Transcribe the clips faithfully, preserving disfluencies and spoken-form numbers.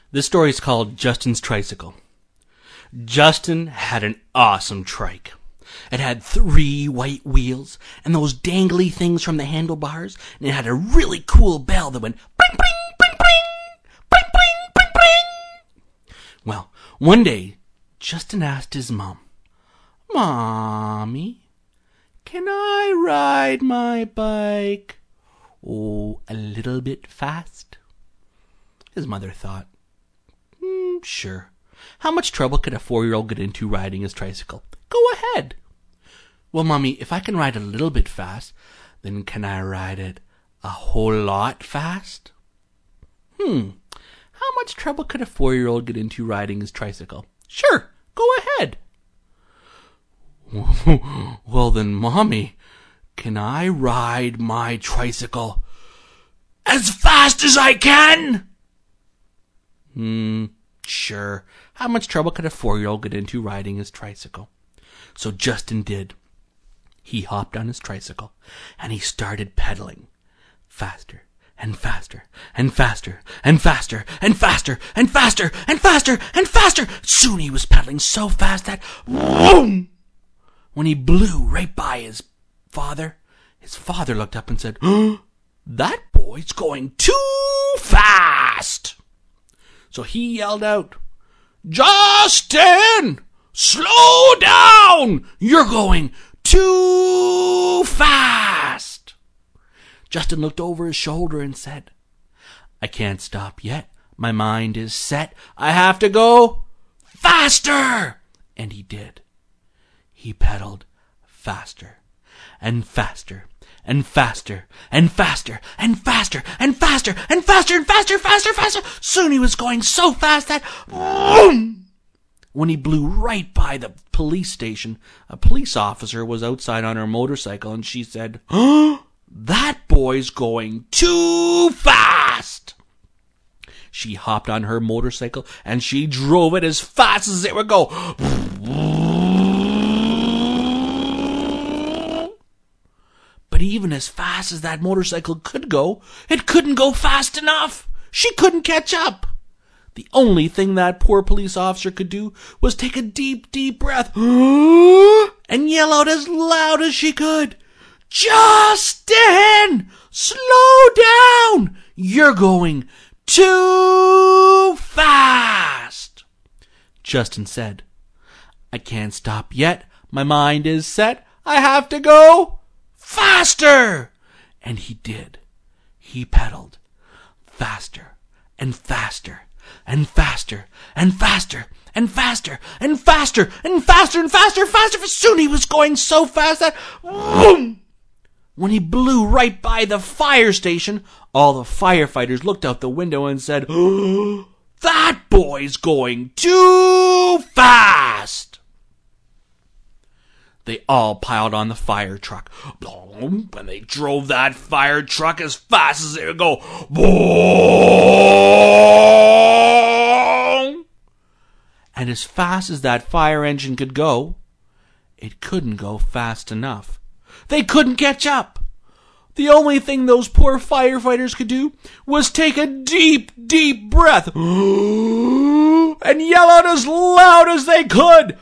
This story is called Justin's Tricycle. Justin had an awesome trike. It had three white wheels and those dangly things from the handlebars, and it had a really cool bell that went bling, bling, bling, bling, bling, bling, bling, bling. Well, one day, Justin asked his mom, "Mommy, can I ride my bike, oh, a little bit fast?" His mother thought, mm, sure. How much trouble could a four-year-old get into riding his tricycle? Go ahead. Well, Mommy, if I can ride a little bit fast, then can I ride it a whole lot fast? Hmm. How much trouble could a four-year-old get into riding his tricycle? Sure, go ahead. Well, then, Mommy, can I ride my tricycle as fast as I can? Hmm, sure. How much trouble could a four-year-old get into riding his tricycle? So Justin did. He hopped on his tricycle, and he started pedaling. Faster, and faster, and faster, and faster, and faster, and faster, and faster, and faster. Soon he was pedaling so fast that, boom! When he blew right by his father, his father looked up and said, oh, that boy's going too fast. So he yelled out, Justin, slow down! You're going too fast. Justin looked over his shoulder and said, I can't stop yet. My mind is set. I have to go faster. And he did. He pedaled faster and faster and faster and faster and faster and faster and faster and faster, faster, faster. Soon he was going so fast that, boom! When he blew right by the police station, a police officer was outside on her motorcycle, and she said, oh, that boy's going too fast. She hopped on her motorcycle, and she drove it as fast as it would go. But even as fast as that motorcycle could go, it couldn't go fast enough. She couldn't catch up. The only thing that poor police officer could do was take a deep, deep breath and yell out as loud as she could, Justin, slow down. You're going too fast. Justin said, I can't stop yet. My mind is set. I have to go faster. And he did. He pedaled faster and faster and faster and faster and faster and faster and faster and faster and faster. For soon he was going so fast that, boom! When he blew right by the fire station, all the firefighters looked out the window and said, oh, that boy's going too fast. They all piled on the fire truck, and they drove that fire truck as fast as it would go. Boom! And as fast as that fire engine could go, it couldn't go fast enough. They couldn't catch up. The only thing those poor firefighters could do was take a deep, deep breath and yell out as loud as they could,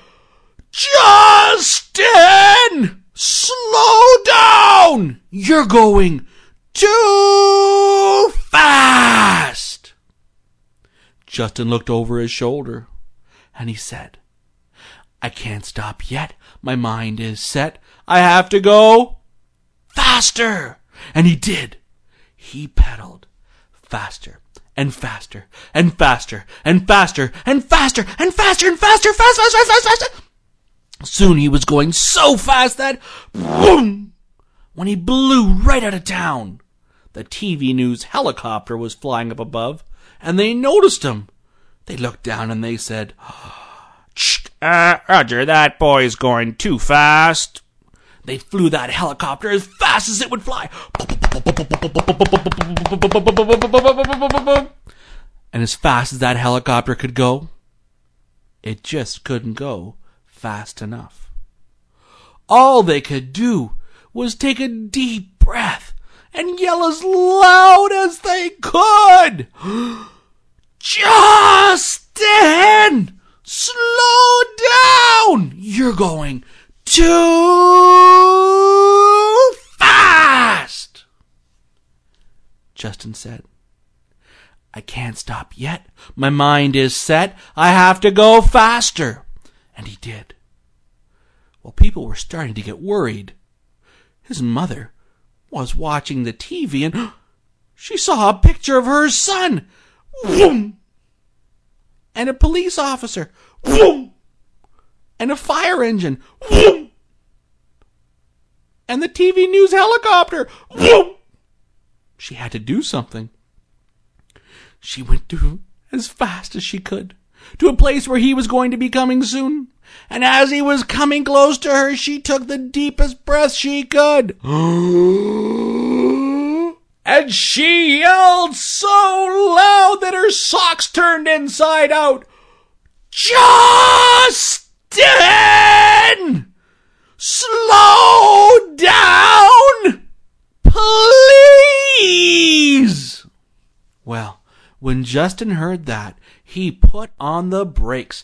Justin, slow down! You're going too fast. Justin looked over his shoulder and he said, I can't stop yet. My mind is set. I have to go faster. And he did. He pedaled faster and faster and faster and faster and faster and faster and faster, fast, fast, fast, fast, faster. Soon he was going so fast that, boom! When he blew right out of town, the T V news helicopter was flying up above, and they noticed him. They looked down and they said, uh, Roger, that boy's going too fast. They flew that helicopter as fast as it would fly. And as fast as that helicopter could go, it just couldn't go fast enough. All they could do was take a deep breath and yell as loud as they could. Justin! too fast. Justin said, I can't stop yet. My mind is set. I have to go faster. And he did. Well, people were starting to get worried. His mother was watching the T V and she saw a picture of her son. Whoom! And a police officer. Whoom! And a fire engine. Whoom! And the T V news helicopter. Whoom! She had to do something. She went to as fast as she could to a place where he was going to be coming soon. And as he was coming close to her, she took the deepest breath she could. And she yelled so loud that her socks turned inside out. Justin! Slow down! Please! Well, when Justin heard that, he put on the brakes.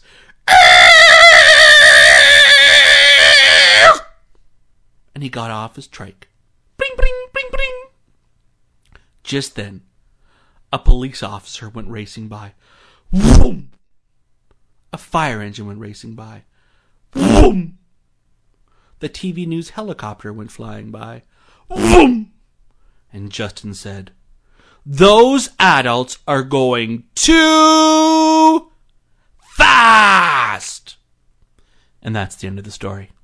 And he got off his trike. Bring, bring, bring, bring. Just then, a police officer went racing by. Vroom! A fire engine went racing by. Vroom! The T V news helicopter went flying by. Vroom! And Justin said, those adults are going too fast. And that's the end of the story.